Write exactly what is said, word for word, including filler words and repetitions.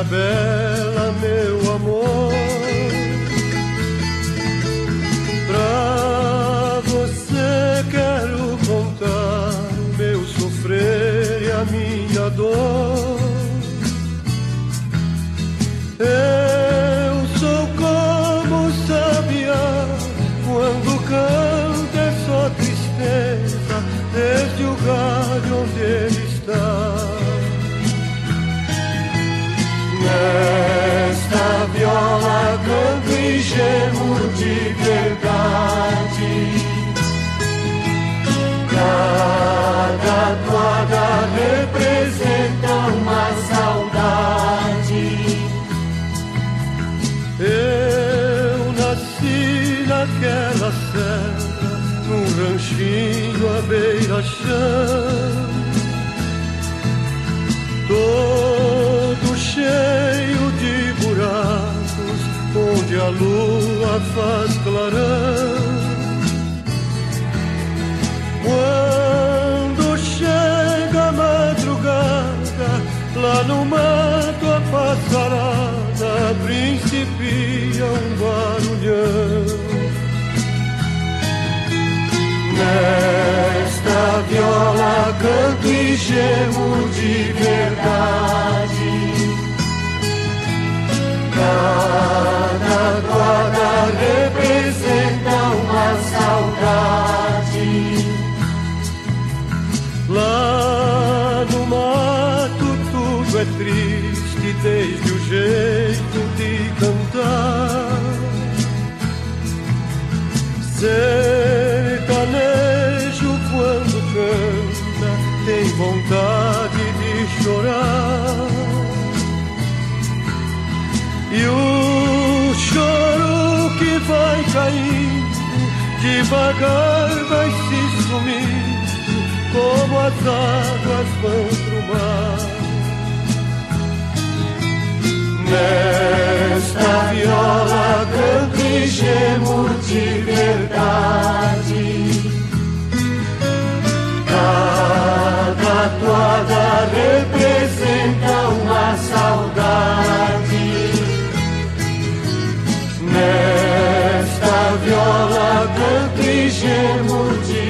bela, meu amor, pra você quero contar o meu sofrer e a minha dor. Eu sou como o sabiá, quando canta é só tristeza, desde o galho onde ele está. Nesta viola canto e gemo de verdade. Cada toada representa uma saudade. Eu nasci naquela serra, num ranchinho à beira-chão, todo cheio de buracos, onde a lua faz clarão. Quando chega a madrugada, lá no mato a passarada principia um barulhão. Nesta viola canto e gemo de verdade. Cada toada representa uma saudade. Lá no mato tudo é triste, desde o jeito de cantar. Sertanejo quando canta tem vontade de chorar. E o choro que vai caindo, devagar vai se sumindo, como as águas vão pro mar. Nesta viola canto e gemo de verdade. Cada toada representa uma saudade. Nesta viola canto e gemo de